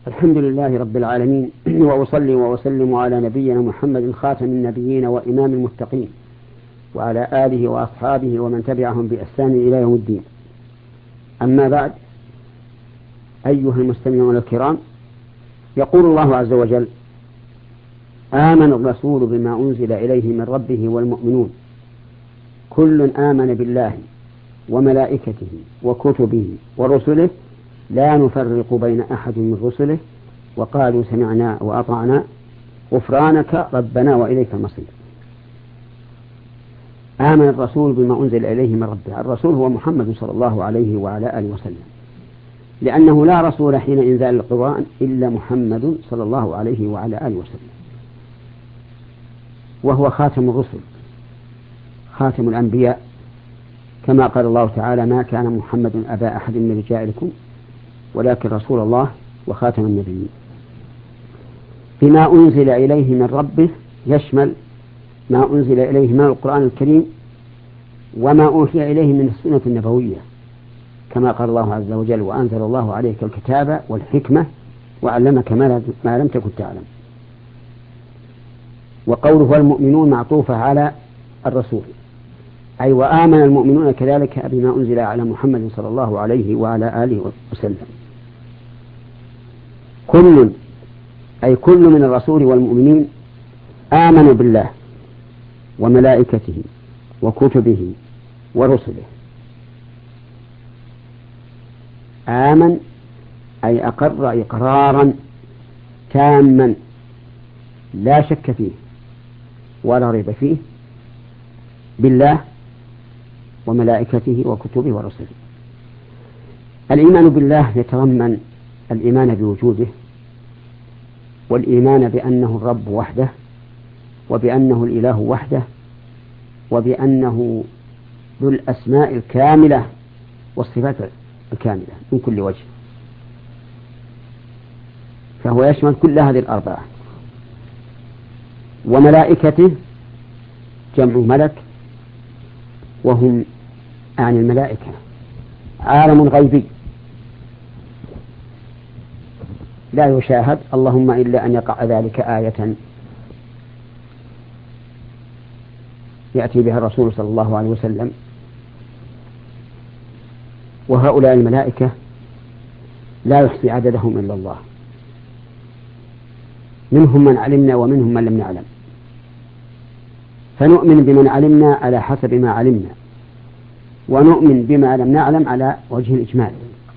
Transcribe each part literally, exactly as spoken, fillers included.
الحمد لله رب العالمين، وأصلي وأسلم على نبينا محمد خاتم النبيين وإمام المتقين، وعلى آله وأصحابه ومن تبعهم بإحسان إلى يوم الدين. أما بعد، أيها المستمعون الكرام، يقول الله عز وجل: آمن الرسول بما أنزل إليه من ربه والمؤمنون كل آمن بالله وملائكته وكتبه ورسله لا نفرق بين أحد من رسله وقالوا سمعنا وأطعنا غفرانك ربنا وإليك المصير. آمن الرسول بما أنزل إليه من ربه. الرسول هو محمد صلى الله عليه وعلى آله وسلم، لأنه لا رسول حين إنزال القرآن إلا محمد صلى الله عليه وعلى آله وسلم، وهو خاتم الرسل خاتم الأنبياء، كما قال الله تعالى: ما كان محمد أبا أحد من رجالكم ولكن رسول الله وخاتم النبيين. بما أنزل إليه من ربه يشمل ما أنزل إليه من القرآن الكريم وما أوحي إليه من السنة النبوية، كما قال الله عز وجل: وأنزل الله عليك الكتاب والحكمة وعلمك ما لم تكن تعلم. وقوله والمؤمنون معطوفة على الرسول، أي وآمن المؤمنون كذلك بما أنزل على محمد صلى الله عليه وعلى آله وسلم. كل أي كل من الرسول والمؤمنين آمنوا بالله وملائكته وكتبه ورسله. آمن أي أقر إقرارا تاما لا شك فيه ولا ريب فيه بالله وملائكته وكتبه ورسله. الإيمان بالله يتضمن الإيمان بوجوده، والإيمان بأنه الرب وحده، وبأنه الإله وحده، وبأنه ذو الأسماء الكاملة والصفات الكاملة من كل وجه، فهو يشمل كل هذه الأربعة. وملائكته جمع ملك، وهم عن الملائكة عالم غيبي لا يشاهد، اللهم إلا أن يقع ذلك آية يأتي بها الرسول صلى الله عليه وسلم. وهؤلاء الملائكة لا يحصي عددهم إلا الله، منهم من علمنا ومنهم من لم نعلم، فنؤمن بمن علمنا على حسب ما علمنا، ونؤمن بما لم نعلم على وجه الإجمال.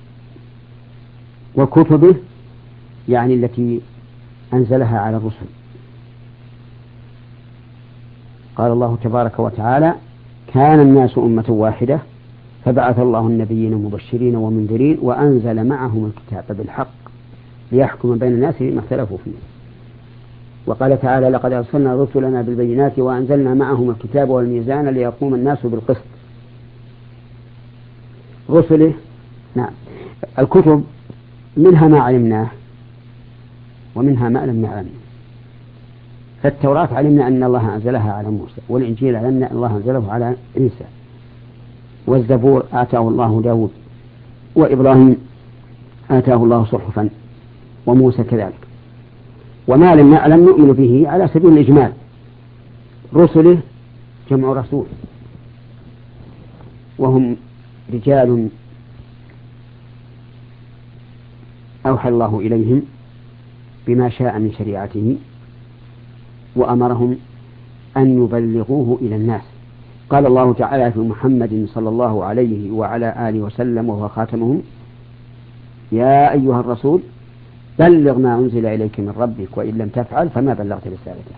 وكتبه يعني التي أنزلها على الرسل. قال الله تبارك وتعالى: كان الناس أمة واحدة فبعث الله النبيين مبشرين ومنذرين وأنزل معهم الكتاب بالحق ليحكم بين الناس فيما اختلفوا فيه. وقال تعالى: لقد أرسلنا رسلنا بالبينات وأنزلنا معهم الكتاب والميزان ليقوم الناس بالقسط. رسله نعم. الكتب منها ما علمناه ومنها ما لم نعلم. فالتوراة علمنا أن الله أنزلها على موسى، والإنجيل علمنا أن الله أنزله على عيسى، والزبور آتاه الله داود، وإبراهيم آتاه الله صحفا، وموسى كذلك. وما لم نعلم نؤمن به على سبيل الإجمال. رسله جمع رسول، وهم رجال أوحى الله إليهم بما شاء من شريعته وأمرهم أن يبلغوه إلى الناس. قال الله تعالى في محمد صلى الله عليه وعلى آله وسلم وهو خاتمهم: يا أيها الرسول بلغ ما أنزل إليك من ربك وإن لم تفعل فما بلغت رسالته.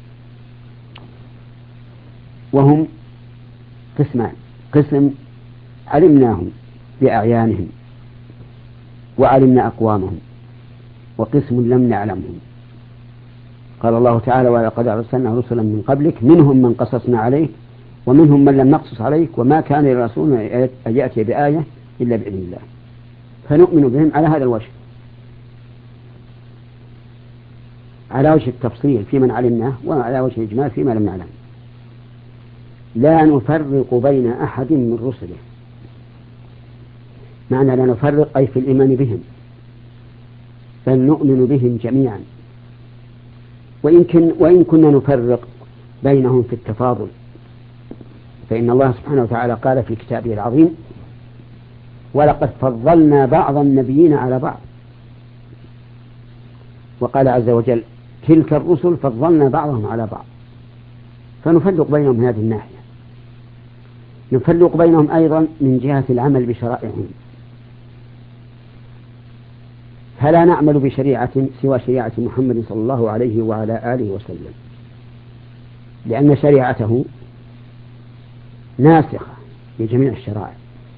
وهم قسمان: قسم علمناهم بأعيانهم وعلمنا أقوامهم، وقسم لم نعلمهم. قال الله تعالى: ولقد أرسلنا رسلا من قبلك منهم من قصصنا عليك ومنهم من لم نقصص عليك وما كان للرسول أن يأتي بآية إلا بإذن الله. فنؤمن بهم على هذا الوجه، على وجه التفصيل في من علمناه، وعلى وجه الإجمال فيما لم نعلم. لا نفرق بين أحد من رسله. معنى لا نفرق أي في الإيمان بهم، بل نؤمن بهم جميعا، وإن, كن وإن كنا نفرق بينهم في التفاضل، فإن الله سبحانه وتعالى قال في كتابه العظيم: ولقد فضلنا بعض النبيين على بعض. وقال عز وجل: تلك الرسل فضلنا بعضهم على بعض. فنفرق بينهم من هذه الناحية. نفرق بينهم أيضا من جهة العمل بشرائعهم، فلا نعمل بشريعة سوى شريعة محمد صلى الله عليه وعلى آله وسلم، لأن شريعته ناسخة لجميع الشرائع.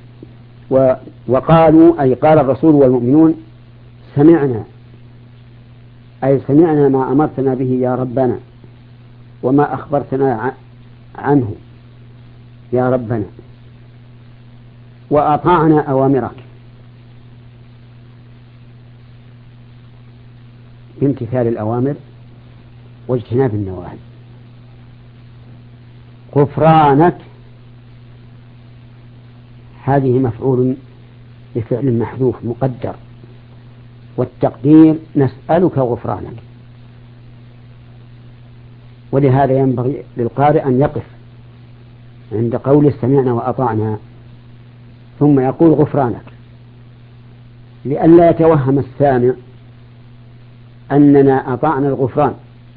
وقالوا أي قال الرسول والمؤمنون: سمعنا، أي سمعنا ما أمرتنا به يا ربنا وما أخبرتنا عنه يا ربنا، وأطعنا أوامرك بامتثال الأوامر واجتناب النواهي. غفرانك هذه مفعول بفعل محذوف مقدر، والتقدير: نسألك غفرانك. ولهذا ينبغي للقارئ أن يقف عند قول سمعنا وأطعنا ثم يقول غفرانك، لئلا يتوهم السامع أننا أطعنا الغفران.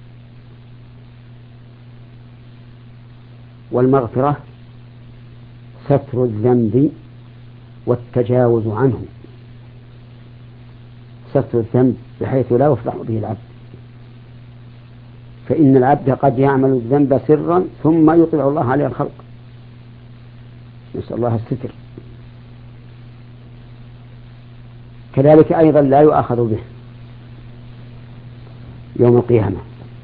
والمغفرة ستر الذنب والتجاوز عنه، ستر الذنب بحيث لا يفضح به العبد، فإن العبد قد يعمل الذنب سرا ثم يطلع الله عليه الخلق، نسأل الله الستر. كذلك أيضا لا يؤاخذ به يوم القيامة.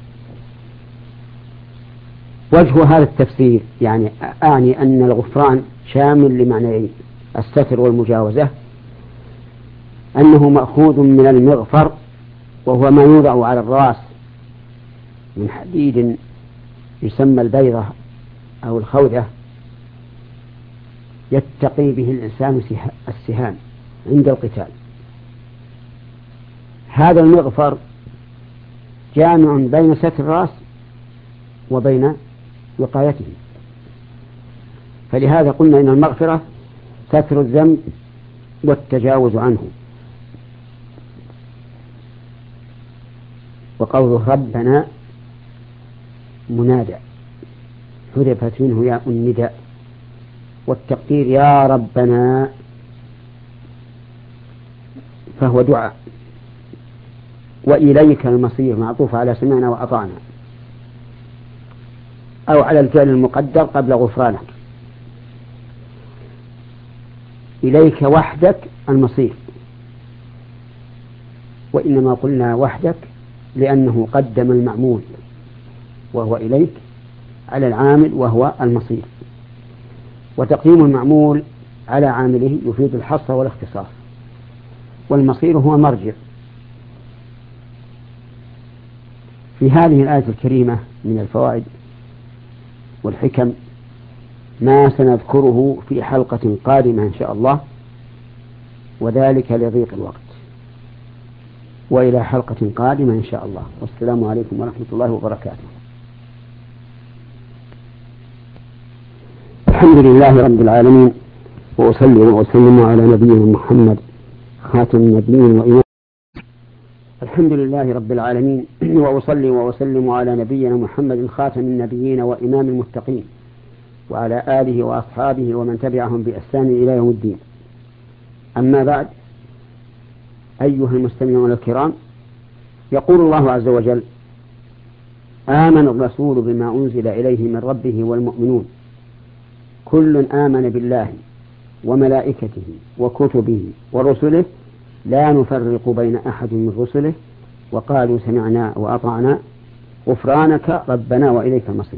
وجه هذا التفسير يعني أعني أن الغفران شامل لمعنيين: الستر والمجاوزة، أنه مأخوذ من المغفر وهو ما يوضع على الرأس من حديد يسمى البيضة أو الخوذة، يتقي به الإنسان السهام عند القتال. هذا المغفر جامع بين ستر الرأس وبين وقايته، فلهذا قلنا إن المغفرة ستر الذنب والتجاوز عنه. وقوله ربنا منادى حذفت منه ياء النداء، والتقدير يا ربنا فهو دعاء. وإليك المصير معطوف على سمعنا وأطعنا، أو على الفعل المقدر قبل غفرانك. إليك وحدك المصير، وإنما قلنا وحدك لأنه قدم المعمول وهو إليك على العامل وهو المصير، وتقديم المعمول على عامله يفيد الحصر والاختصاص، والمصير هو مرجع. في هذه الآية الكريمة من الفوائد والحكم ما سنذكره في حلقة قادمة إن شاء الله، وذلك لضيق الوقت. وإلى حلقة قادمة إن شاء الله، والسلام عليكم ورحمة الله وبركاته. الحمد لله رب العالمين، وأصلي وأسلم على نبينا محمد خاتم النبيين وإمام. الحمد لله رب العالمين، وأصلي وأسلم على نبينا محمد خاتم النبيين وإمام المتقين، وعلى آله وأصحابه ومن تبعهم بإحسان إلى يوم الدين. أما بعد، أيها المستمعون الكرام، يقول الله عز وجل: آمن الرسول بما أنزل إليه من ربه والمؤمنون كل آمن بالله وملائكته وكتبه ورسله لا نفرق بين أحد من رسله وقالوا سمعنا وأطعنا غفرانك ربنا وإليك المصير.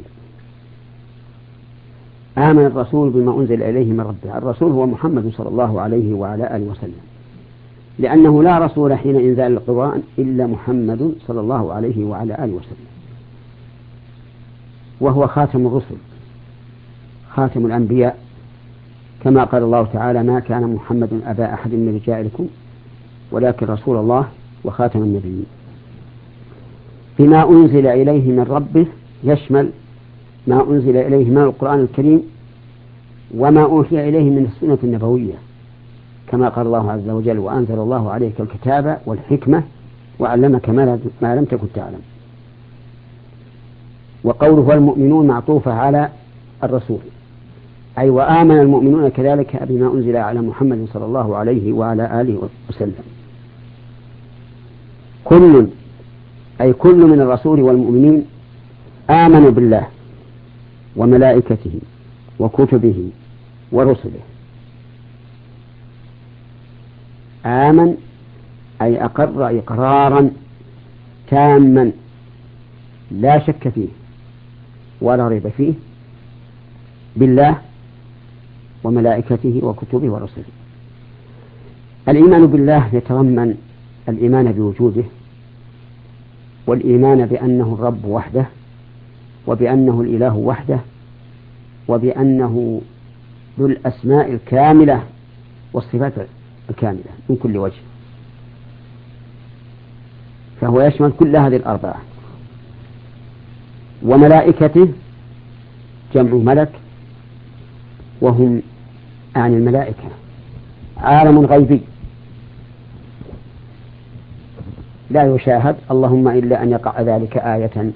آمن الرسول بما أنزل إليه من ربه. الرسول هو محمد صلى الله عليه وعلى آله وسلم، لأنه لا رسول حين إنزال القرآن إلا محمد صلى الله عليه وعلى آله وسلم، وهو خاتم الرسل خاتم الأنبياء، كما قال الله تعالى: ما كان محمد أبا أحد من رجالكم ولكن رسول الله وخاتم النبيين. بما أنزل إليه من ربه يشمل ما أنزل إليه من القرآن الكريم وما أوحي إليه من السنة النبوية، كما قال الله عز وجل: وأنزل الله عليك الكتاب والحكمة وعلمك ما لم تكن تعلم. وقوله والمؤمنون معطوفة على الرسول، أي وآمن المؤمنون كذلك بما أنزل على محمد صلى الله عليه وعلى آله وسلم. كل أي كل من الرسول والمؤمنين آمنوا بالله وملائكته وكتبه ورسله. آمن أي أقر إقرارا تاما لا شك فيه ولا ريب فيه بالله وملائكته وكتبه ورسله. الإيمان بالله يتضمن الإيمان بوجوده، والإيمان بأنه الرب وحده، وبأنه الإله وحده، وبأنه ذو الأسماء الكاملة والصفات الكاملة من كل وجه، فهو يشمل كل هذه الأربعة. وملائكته جمع ملك، وهم عن الملائكة عالم غيبي لا يشاهد، اللهم إلا أن يقع ذلك آية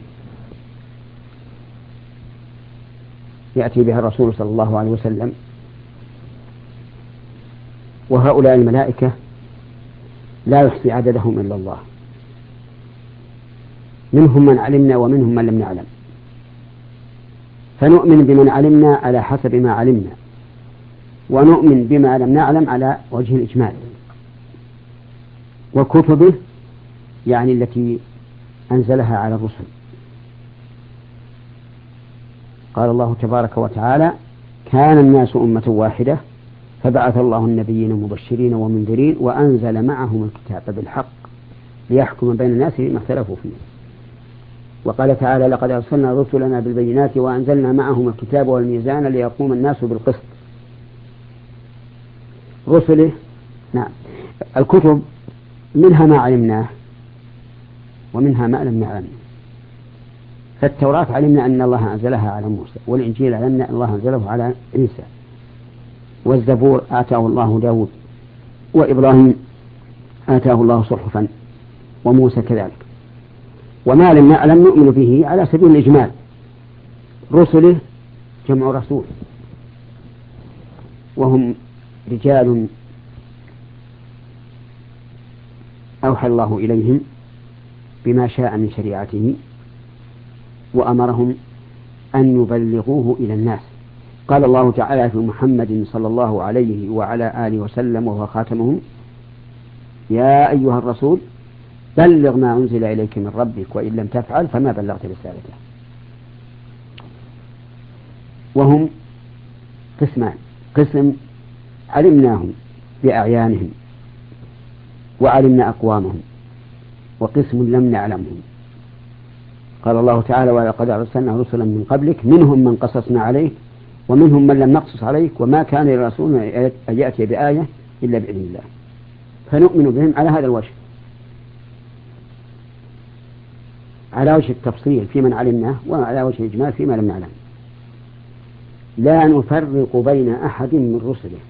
يأتي بها الرسول صلى الله عليه وسلم. وهؤلاء الملائكة لا يحصي عددهم إلا الله، منهم من علمنا ومنهم من لم نعلم، فنؤمن بمن علمنا على حسب ما علمنا، ونؤمن بما لم نعلم على وجه الإجمال. وكتبه يعني التي أنزلها على الرسل. قال الله تبارك وتعالى: كان الناس أمة واحدة فبعث الله النبيين مبشرين ومنذرين وأنزل معهم الكتاب بالحق ليحكم بين الناس فيما اختلفوا فيه. وقال تعالى: لقد أرسلنا رسلنا بالبينات وأنزلنا معهم الكتاب والميزان ليقوم الناس بالقسط. رسله نعم. الكتب منها ما علمناه ومنها ما لم نعلم. فالتوراة علمنا أن الله أنزلها على موسى، والإنجيل علمنا أن الله أنزله على عيسى، والزبور آتاه الله داود، وإبراهيم آتاه الله صحفا، وموسى كذلك. وما لم نعلم نؤمن به على سبيل الإجمال. رسله جمع رسول، وهم رجال أوحى الله إليهم بما شاء من شريعته وأمرهم أن يبلغوه إلى الناس. قال الله تعالى في محمد صلى الله عليه وعلى آله وسلم وهو خاتمهم: يا أيها الرسول بلغ ما أنزل إليك من ربك وإن لم تفعل فما بلغت رسالته. وهم قسمان: قسم علمناهم بأعيانهم وعلمنا أقوامهم، وقسم لم نعلمهم. قال الله تعالى: ولقد أرسلنا رسلا من قبلك منهم من قصصنا عليك ومنهم من لم نقصص عليك وما كان لرسول أن يأتي بآية إلا بإذن الله. فنؤمن بهم على هذا الوجه، على وجه التفصيل في من علمناه وعلى وجه الإجمال فيما لم نعلم. لا نفرق بين أحد من رسله.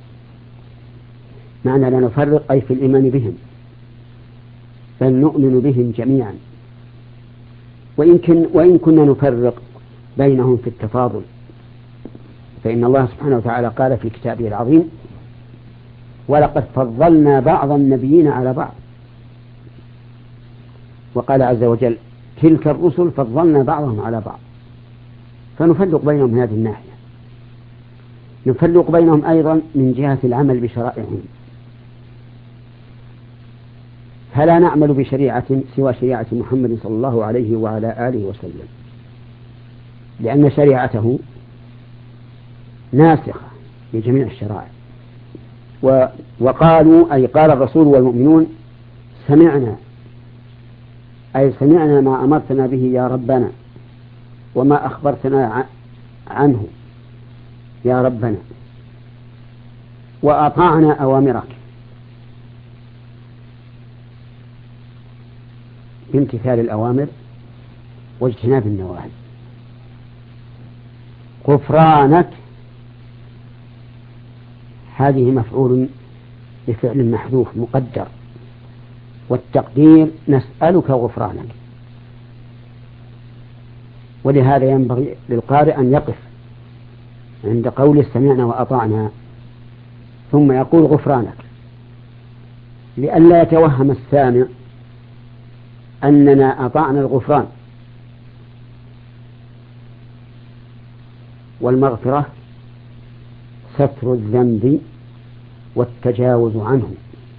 معنى لا نفرق أي في الإيمان بهم، بل نؤمن بهم جميعا. وإن, كن وإن كنا نفرق بينهم في التفاضل، فإن الله سبحانه وتعالى قال في كتابه العظيم: ولقد فضلنا بعض النبيين على بعض. وقال عز وجل: تلك الرسل فضلنا بعضهم على بعض. فنفرق بينهم من هذه الناحية. نفرق بينهم أيضا من جهة العمل بشرائعهم، فلا نعمل بشريعة سوى شريعة محمد صلى الله عليه وعلى آله وسلم، لأن شريعته ناسخة لجميع الشرائع. وقالوا أي قال الرسول والمؤمنون: سمعنا، أي سمعنا ما أمرتنا به يا ربنا وما أخبرتنا عنه يا ربنا، وأطعنا أوامرك. بامتثال الأوامر واجتناب النواهي. غفرانك هذه مفعول بفعل محذوف مقدر، والتقدير نسألك غفرانك. ولهذا ينبغي للقارئ أن يقف عند قول سمعنا وأطعنا ثم يقول غفرانك، لئلا يتوهم السامع أننا أطعنا الغفران. والمغفرة ستر الذنب والتجاوز عنه،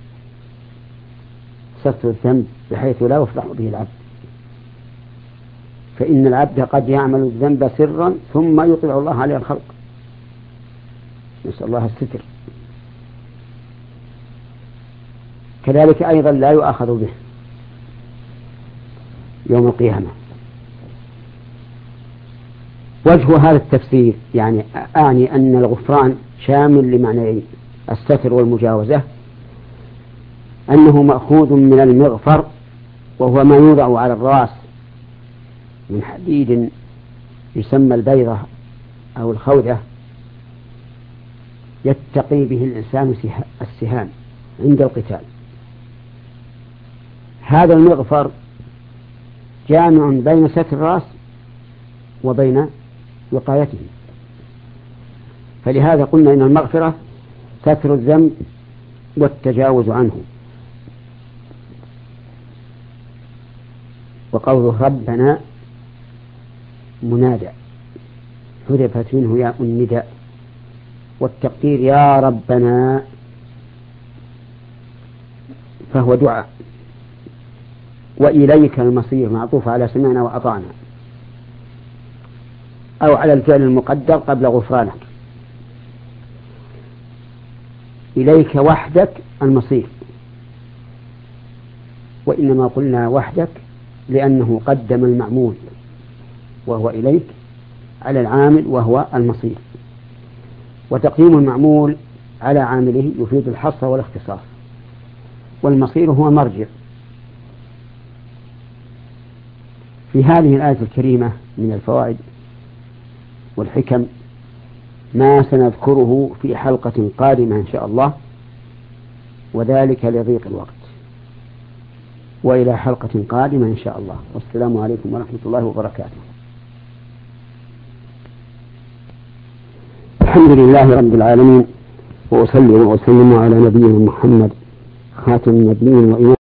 ستر الذنب بحيث لا يفضح به العبد، فإن العبد قد يعمل الذنب سرا ثم يطلع الله عليه الخلق، نسأل الله الستر. كذلك أيضا لا يؤاخذ به يوم القيامة. وجه هذا التفسير يعني أعني أن الغفران شامل لمعنيين: الستر والمجاوزة، أنه مأخوذ من المغفر وهو ما يوضع على الرأس من حديد يسمى البيضة أو الخوذة يتقي به الإنسان السهام عند القتال. هذا المغفر جامع بين ستر الرأس وبين وقايته، فلهذا قلنا إن المغفرة ستر الذنب والتجاوز عنه. وقوله ربنا منادى حذفت منه ياء النداء، والتقدير يا ربنا فهو دعاء. وإليك المصير معطوف على سمعنا وأطعنا، أو على الفعل المقدر قبل غفرانك. إليك وحدك المصير، وإنما قلنا وحدك لأنه قدم المعمول وهو إليك على العامل وهو المصير، وتقديم المعمول على عامله يفيد الحصر والاختصاص، والمصير هو مرجع. في هذه الآية الكريمة من الفوائد والحكم ما سنذكره في حلقة قادمة إن شاء الله، وذلك لضيق الوقت. وإلى حلقة قادمة إن شاء الله، والسلام عليكم ورحمة الله وبركاته. الحمد لله رب العالمين، وأصلي وأسلم على نبينا محمد خاتم النبيين وإمام